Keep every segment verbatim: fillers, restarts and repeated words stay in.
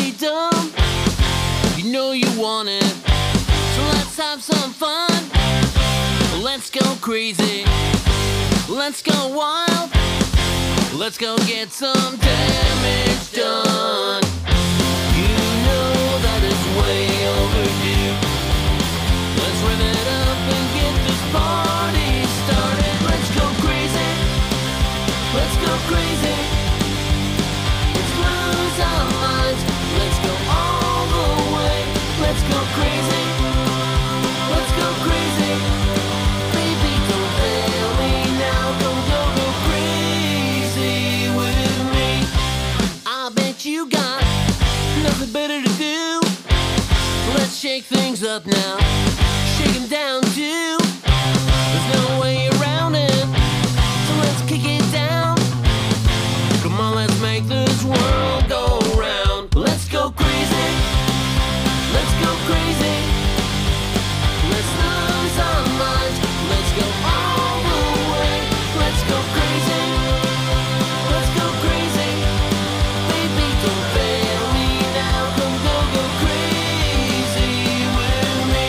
be dumb. You know you want it, so let's have some fun. Let's go crazy, let's go wild, let's go get some damage done. You know that it's way overdue. Let's rev it up and get this party started. Let's go crazy, let's go crazy. Let's lose our minds, let's go all the way. Let's go crazy, let's go crazy. Baby, don't fail me now, go, go, go crazy with me. I bet you got nothing better to do. Let's shake things up now, shake 'em down too. There's no way around it, so let's kick it down. Come on, let's make this world go round. Let's go crazy, let's go crazy. Let's lose our minds, let's go all the way. Let's go crazy, let's go crazy. Baby, don't fail me now, come go, go crazy with me.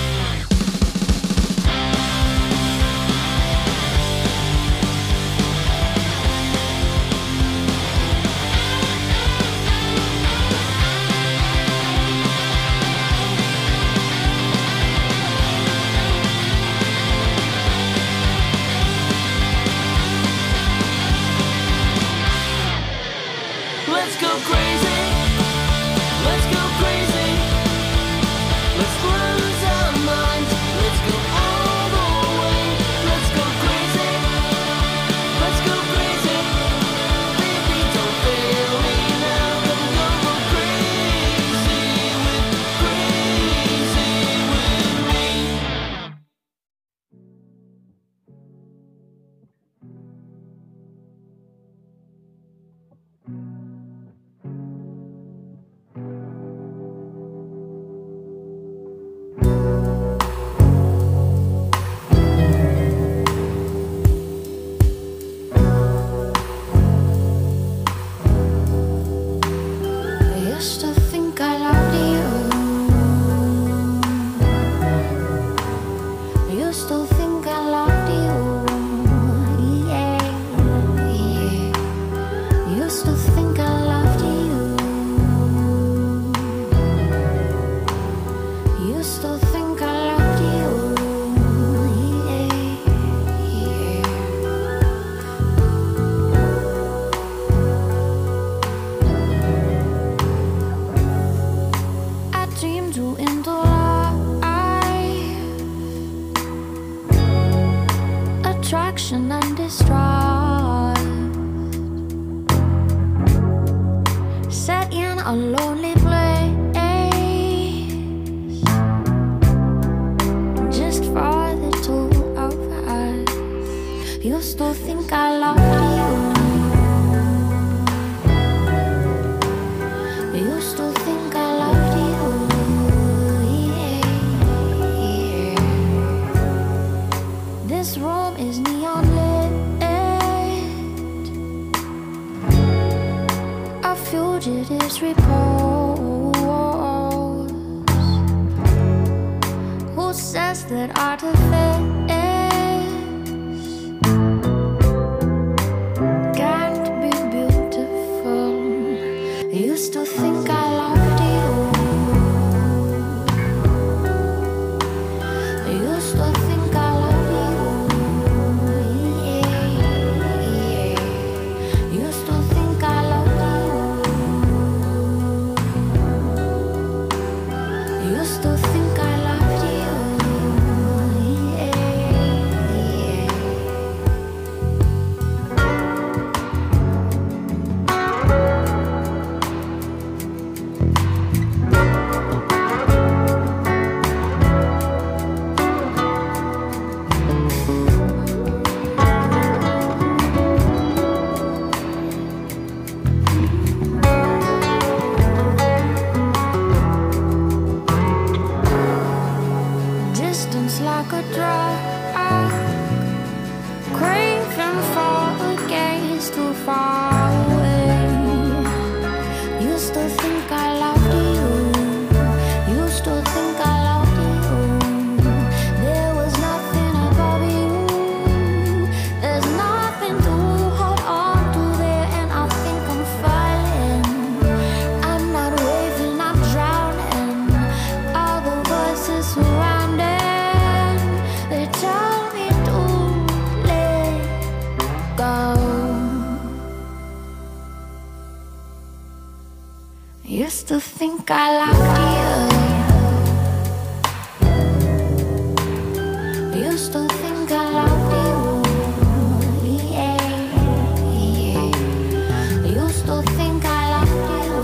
Let's go crazy, let's go crazy. Let's lose our minds, let's go all the way. Let's go crazy, let's go crazy. Baby, don't fail me now, come go, go crazy with, crazy with me. I used to think I loved you. I used to think I loved you. Yeah, yeah. I used to think I loved you. I used to think I loved you. Yeah, yeah. I dreamed you into life, attraction and distrust, set in a lonely place, just for the two of us. Used to think I loved you. Used to think I loved you. Yeah, yeah. This room is neon lit, a fugitive's repose. Who says that artifice think I loved you. Used to think I loved you. Yeah, yeah. Used to think I loved you.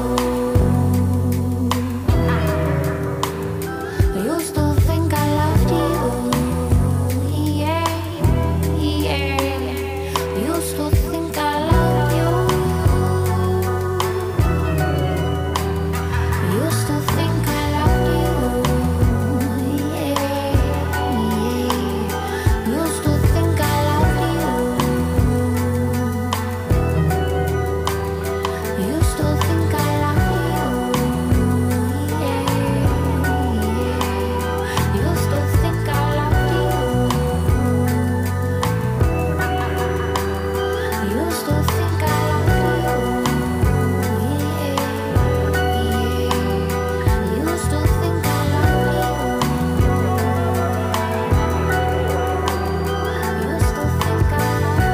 Used to think I loved you. Yeah, yeah. Used to think I loved you. Used to think I loved you. Yeah, yeah. Used to think I loved you. Used to think I loved you. Yeah, yeah. Used to think I loved you. Used to think I loved you. Used to think I loved you. Used to think I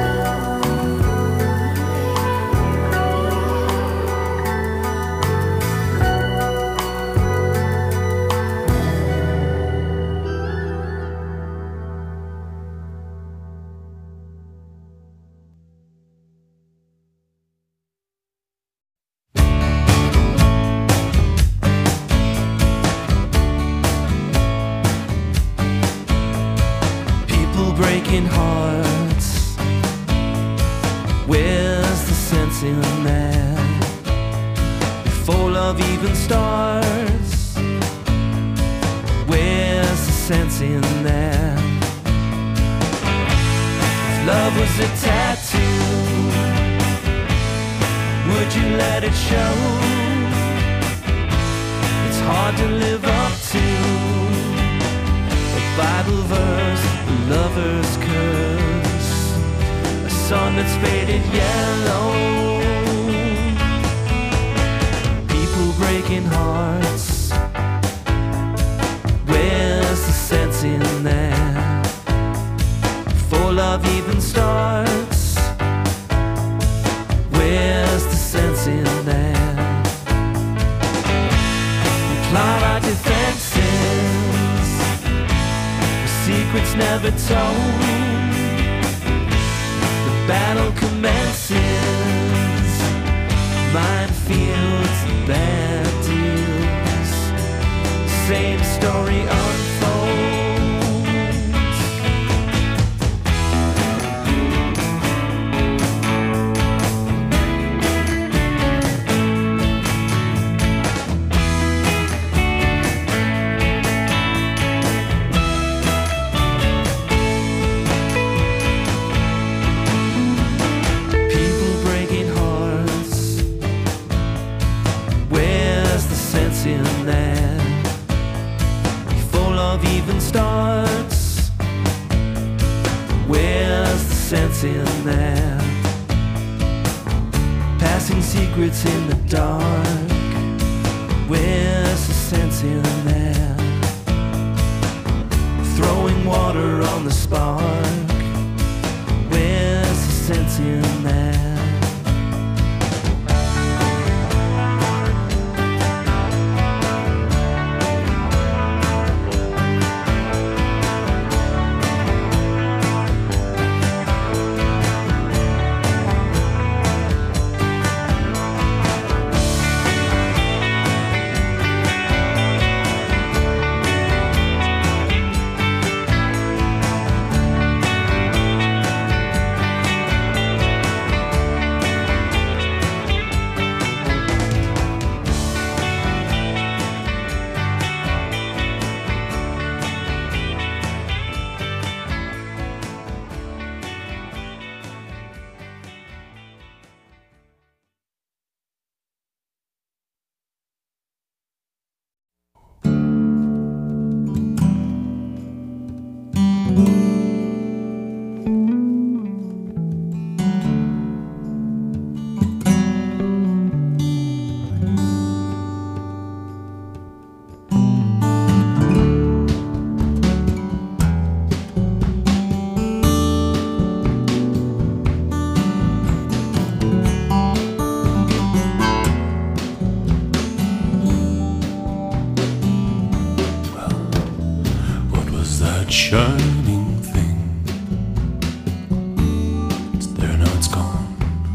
People breaking hearts. Where's the sense in that? Before love even starts, where's the sense in that? If love was a tattoo, would you let it show? It's hard to live up to a Bible verse, a lover's curse, a sun that's faded yellow. People breaking hearts. Where's the sense in that? Before love even starts, where's the sense in that? We climb our defenses, secrets never told. The battle commences, minefields and bad deals. Same story unfolds. People breaking hearts. Where's the sense in that? Before love even starts, where's the sense in that? Passing secrets in the dark, where's the sense in that? Throwing water on the spark, where's the sense in that? that shining thing? It's there, now it's gone.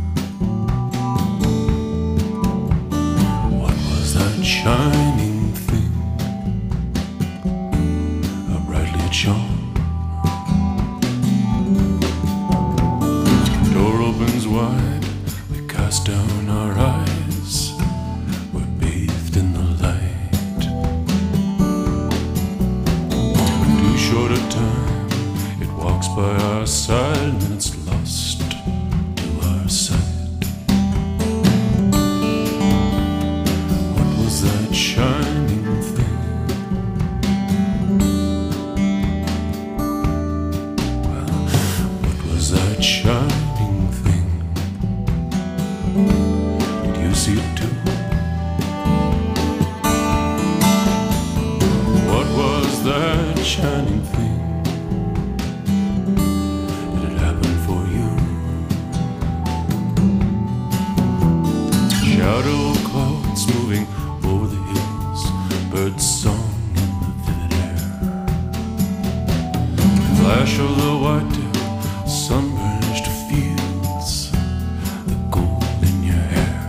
What was that shining thing? How brightly it shone. Door opens wide, we cast down our eyes. We're bathed in the light. Too short a time, it walks by our side, and then it's lost to our sight. What was that shining thing? Well, what was that shining thing? Did you see it too? What was that shining thing? Did it happen for you? Shadow clouds moving over the hills, birds song in the vivid air. Flash of the whitetail, sunburnished fields, the gold in your hair.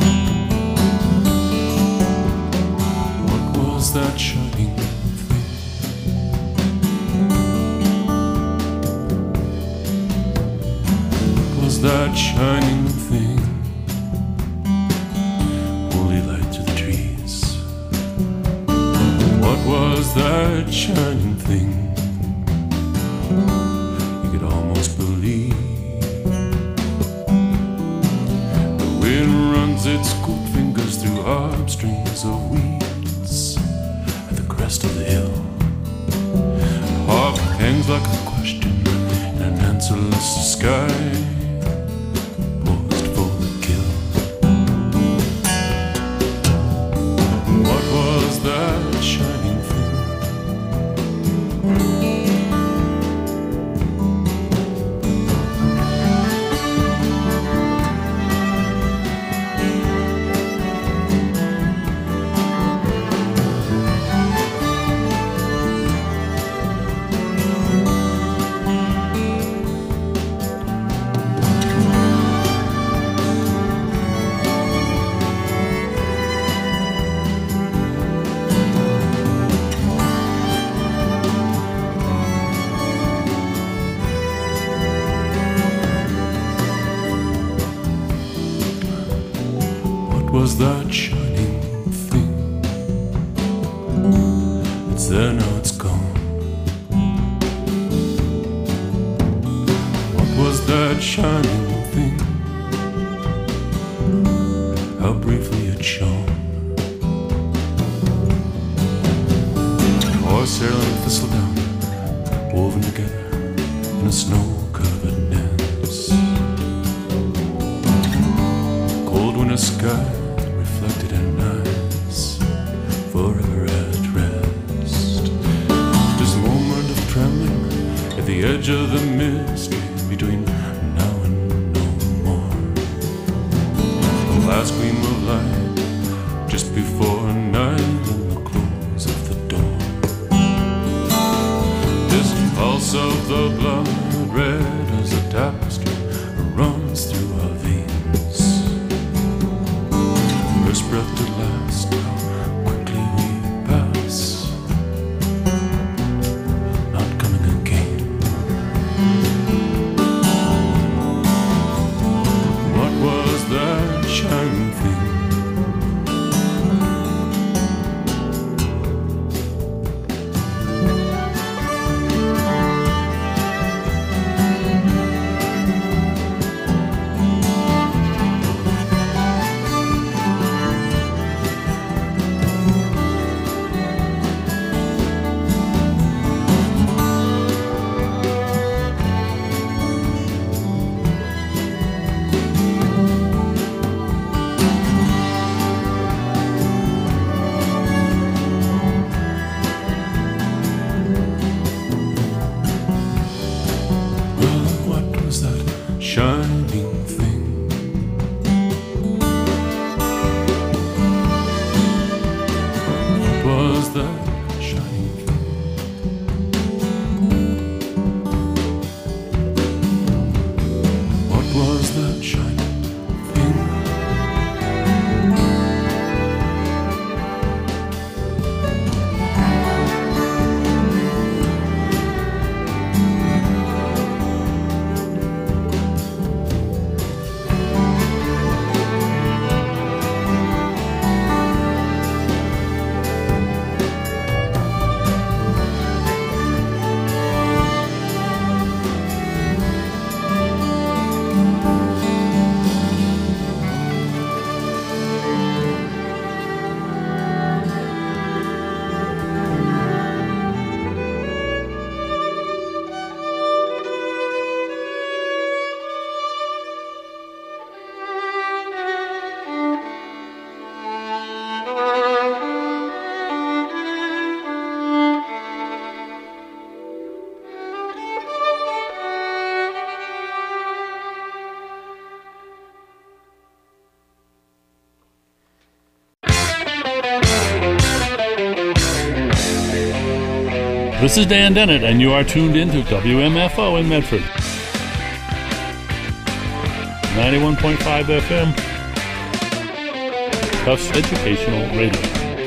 What was that shining thing? What was that shining thing? Holy light through the trees. What was that shining thing? You could almost believe. The wind runs its cool fingers through arm strings of weeds at the crest of the hill. Harp hangs like a question in an answerless sky, poised for the kill. What was that shining thing? What was that shining thing? It's there, now it's gone. What was that shining thing? How briefly it shone. Horsehair and thistledown woven together in a snow-covered dance. Cold winter sky reflected in eyes forever at rest. This moment of trembling at the edge of the mystery between now and no more. The last gleam of light just before night and the close of the dawn. This pulse of the blood, red as a tapestry, runs through our veins. First breath to last, how quickly we pass, not coming again. What was that shining thing? shining thing. What was that shining thing? This is Dan Dennett, and you are tuned in to W M F O in Medford. ninety-one point five F M. Tufts Educational Radio.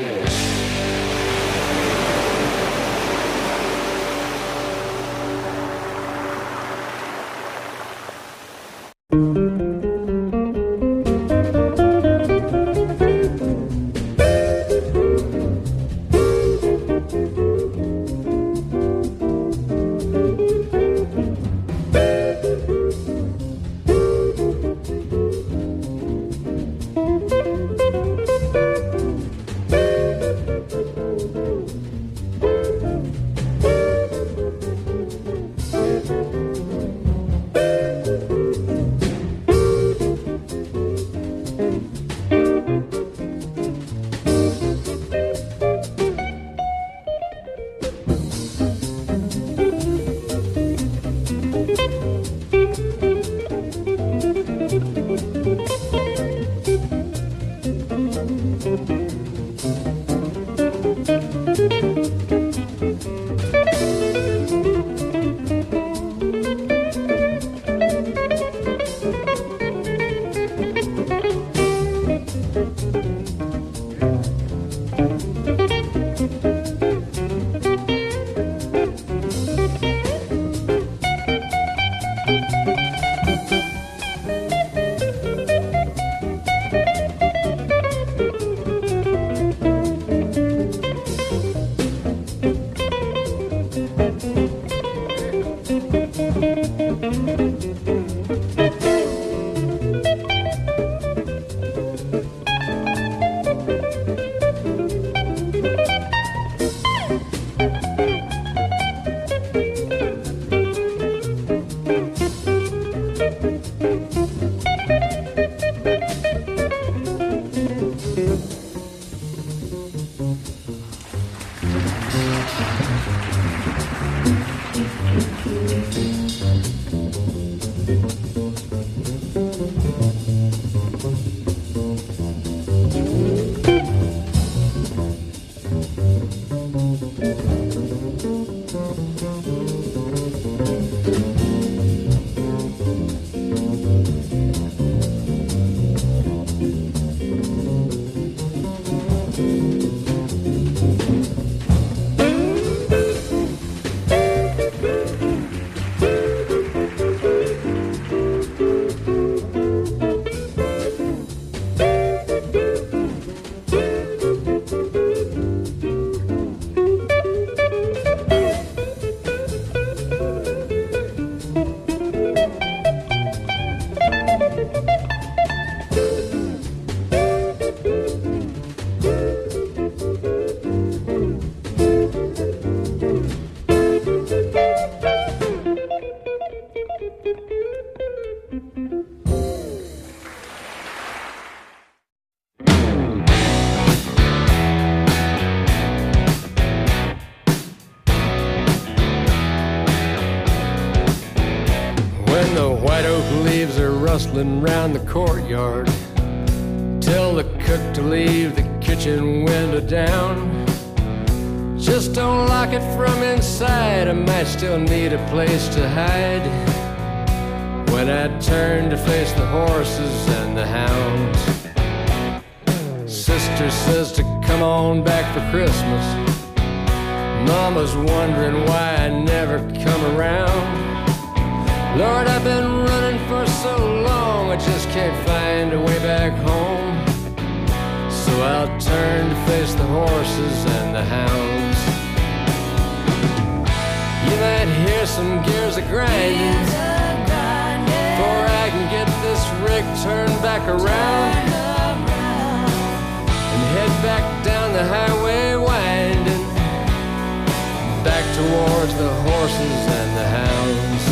Rustling round the courtyard, tell the cook to leave the kitchen window down. Just don't lock it from inside, I might still need a place to hide. When I turn to face the horses and the hounds, sister says to come on back for Christmas. Mama's wondering why I never come around. Lord, I've been running for so long, I just can't find a way back home. So I'll turn to face the horses and the hounds. You might hear some gears a-grinding before I can get this rig turned back around and head back down the highway winding, back towards the horses and the hounds.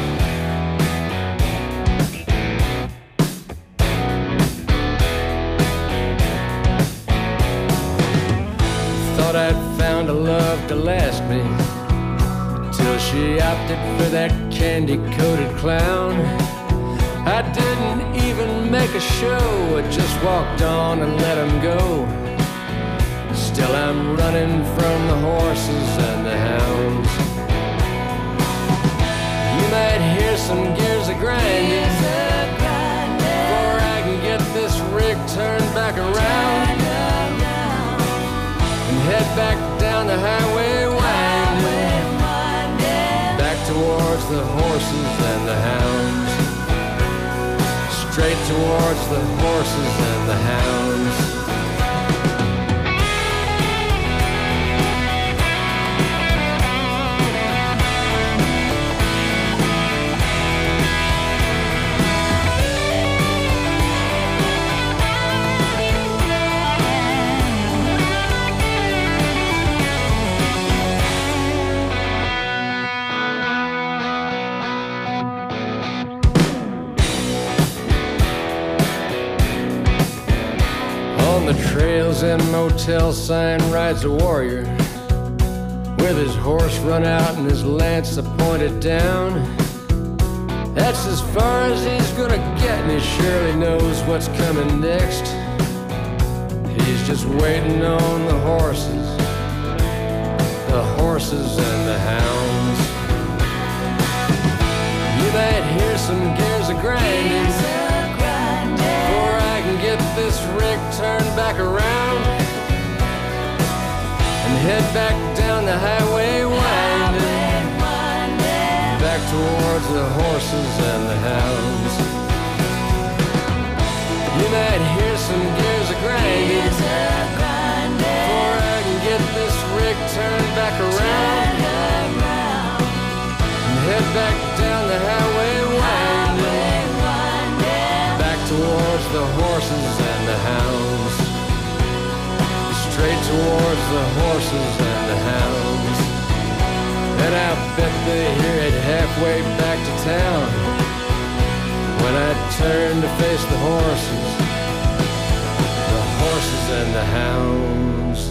I'd found a love to last me, till she opted for that candy-coated clown. I didn't even make a show, I just walked on and let him go. Still I'm running from the horses and the hounds. head back down the highway winding, back towards the horses and the hounds, straight towards the horses and the hounds. On the trails and motel sign rides a warrior with his horse run out and his lance pointed down. That's as far as he's gonna get, and he surely knows what's coming next. He's just waiting on the horses, the horses and the hounds. You might hear some gears a grinding before I can get this rig turned back around and head back down the highway winding, back towards the horses and the hounds. You might hear some gears a grinding before I can get this rig turned back around and head back down the highway winding, back towards the horses and the hounds, straight towards the horses and the hounds. And I bet they hear it halfway back to town when I turn to face the horses, the horses and the hounds.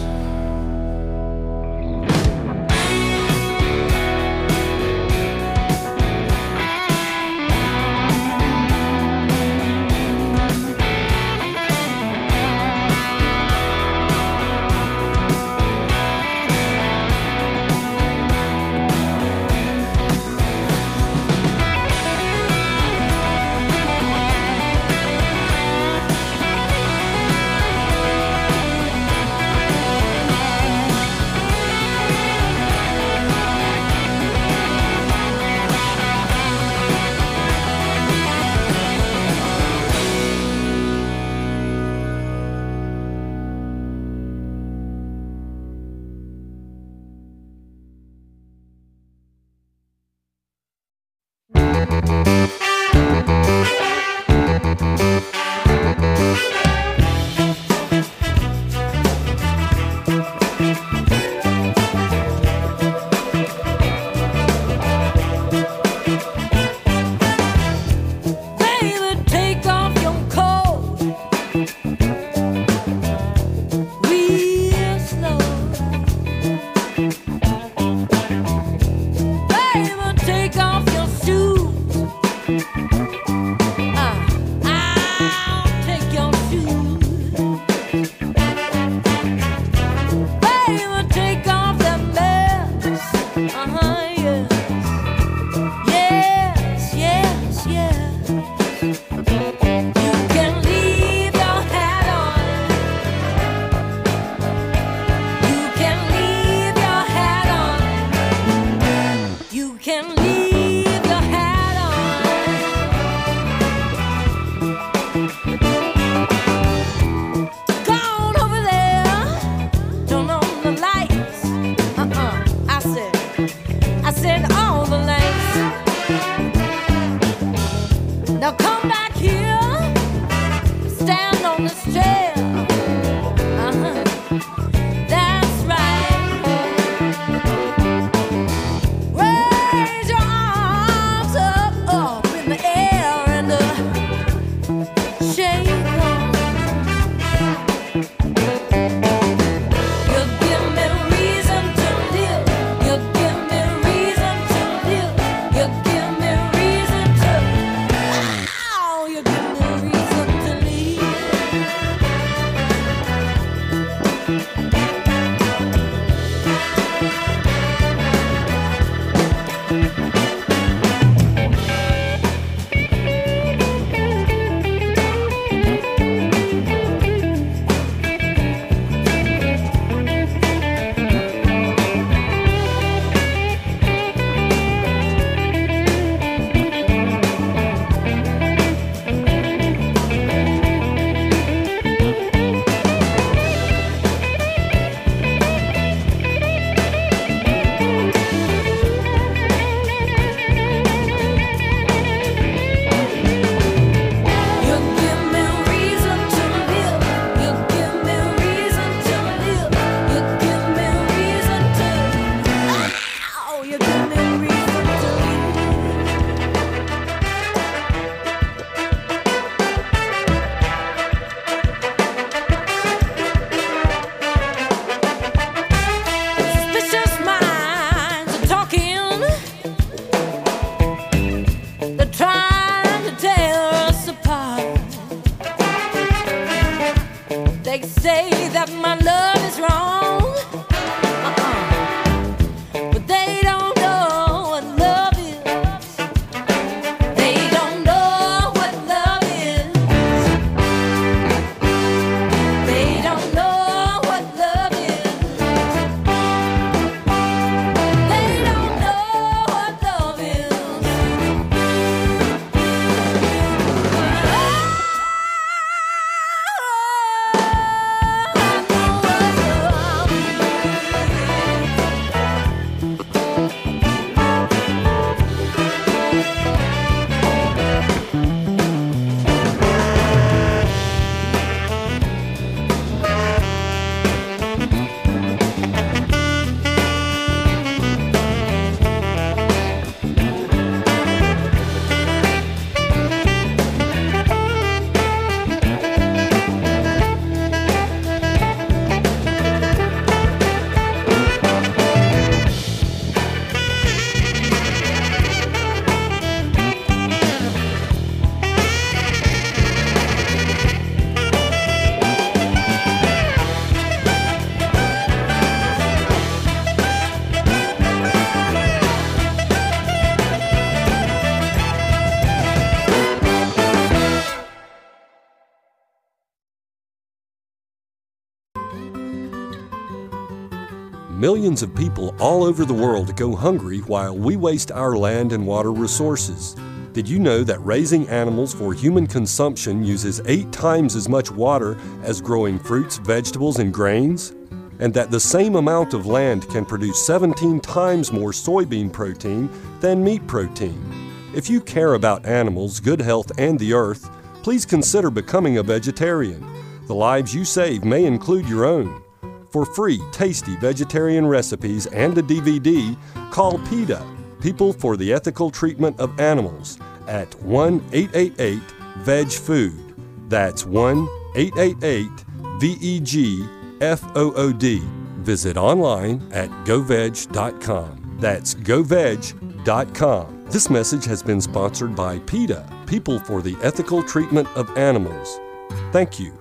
millions of people all over the world go hungry while we waste our land and water resources. Did you know that raising animals for human consumption uses eight times as much water as growing fruits, vegetables, and grains? And that the same amount of land can produce seventeen times more soybean protein than meat protein? If you care about animals, good health, and the earth, please consider becoming a vegetarian. The lives you save may include your own. For free, tasty vegetarian recipes and a D V D, call PETA, People for the Ethical Treatment of Animals, at one eight eight eight veg food. That's one eight eight eight V E G F O O D. Visit online at go veg dot com. That's go veg dot com. This message has been sponsored by PETA, People for the Ethical Treatment of Animals. Thank you.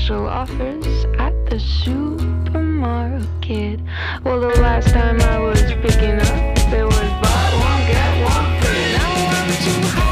special offers at the supermarket. Well, the last time I was picking up, there was buy one, get one free. Now I'm too high.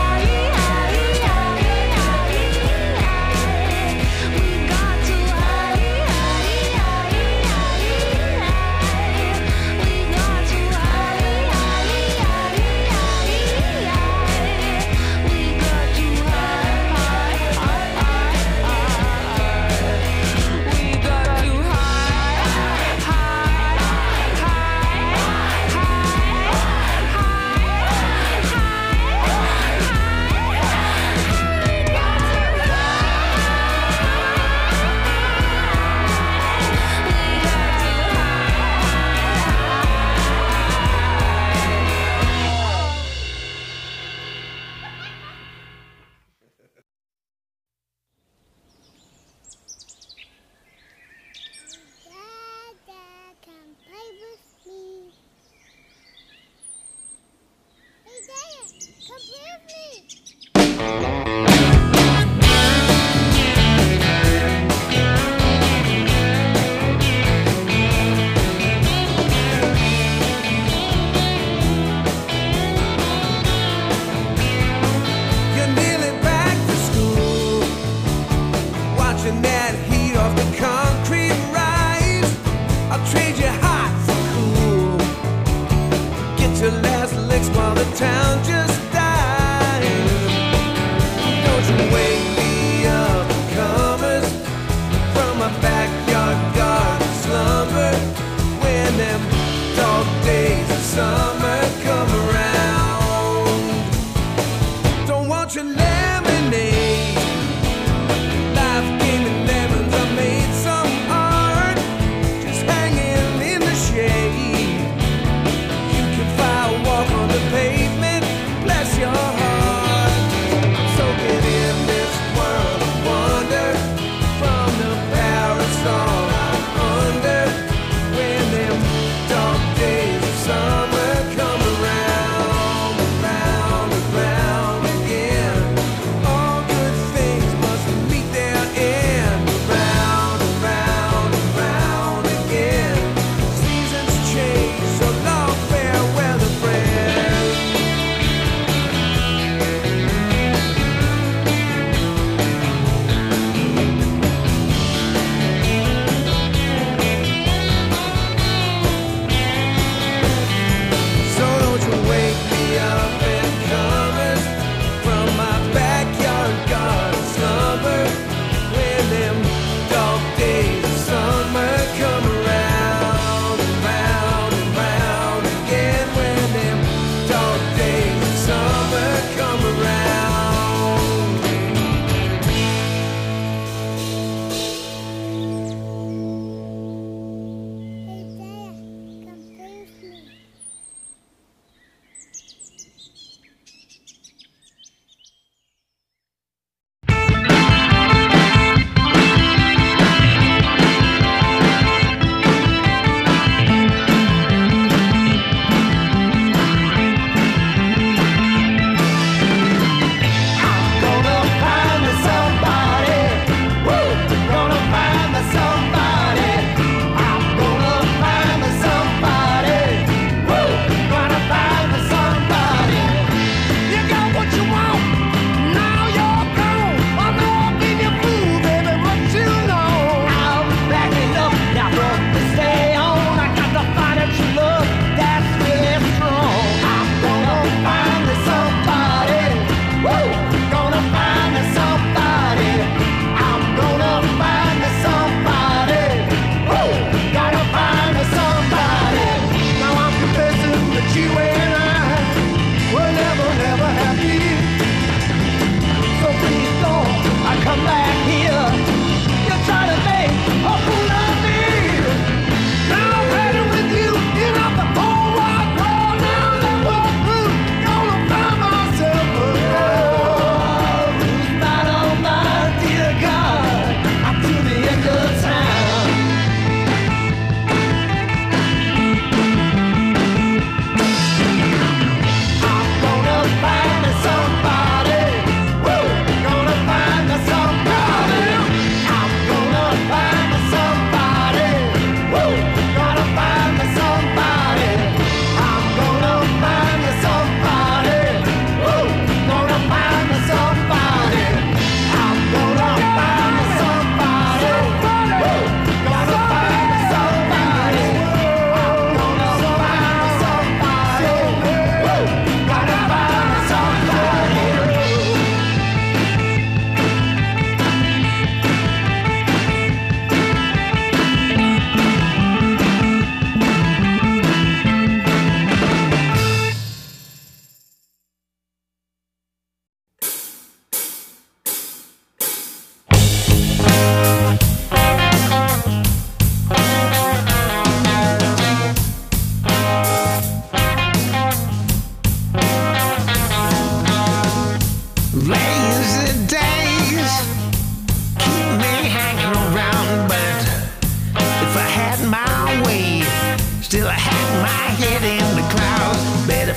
Pavement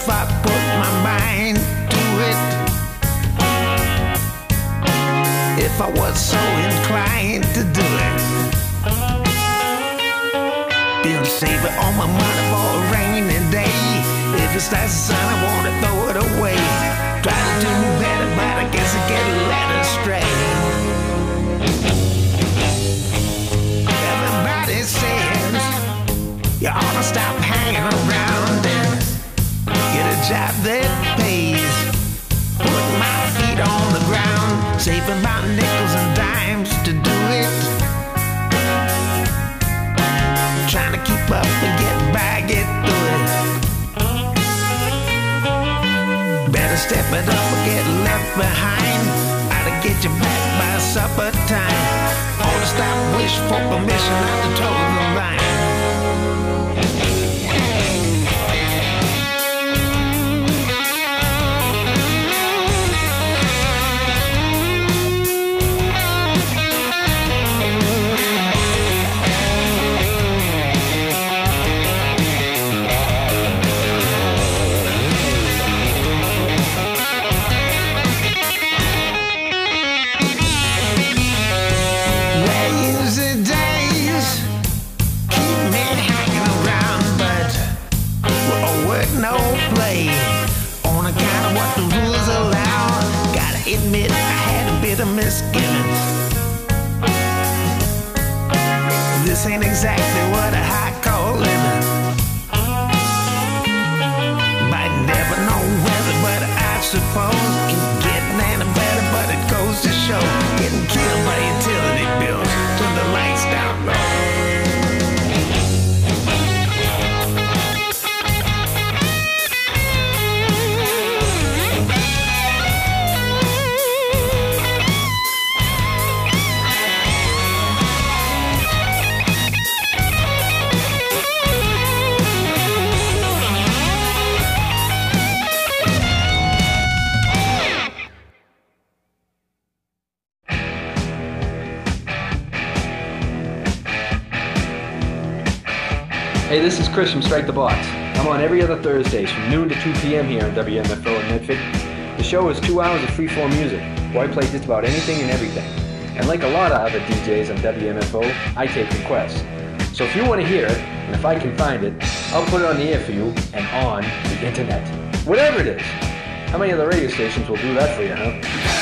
I put my mind to it. If I was so inclined to do it, been saving all my money for a rainy day. If it starts to sun, I wanna throw it away. Try to do better, but I guess I get led astray. Everybody says you ought to stop hanging around and get a job that pays. Put my feet on the ground, saving my nickels and dimes to do it. Trying to keep up and get by, get through it. Better step it up or get left behind. Ought to get you back by supper time. Ought to stop, wish for permission not to toe the line. Admit I had a bit of misgivings. This ain't exactly what I call living. Might never know whether, but I suppose ain't getting any better, but it goes to show. Getting killed by utility bills, turn the lights down low. Hey, this is Chris from Strike the Box. I'm on every other Thursdays from noon to two p.m. here on W M F O in Medford. The show is two hours of free-form music, where I play just about anything and everything. And like a lot of other D Js on W M F O, I take requests. So if you want to hear it, and if I can find it, I'll put it on the air for you and on the internet. Whatever it is. How many other radio stations will do that for you, huh?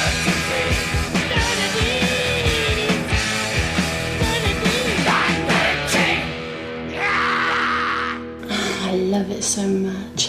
I love it so much.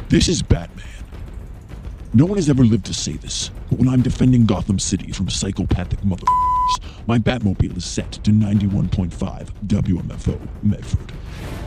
This is Batman. No one has ever lived to say this, but when I'm defending Gotham City from psychopathic motherfuckers, my Batmobile is set to ninety-one point five W M F O Medford.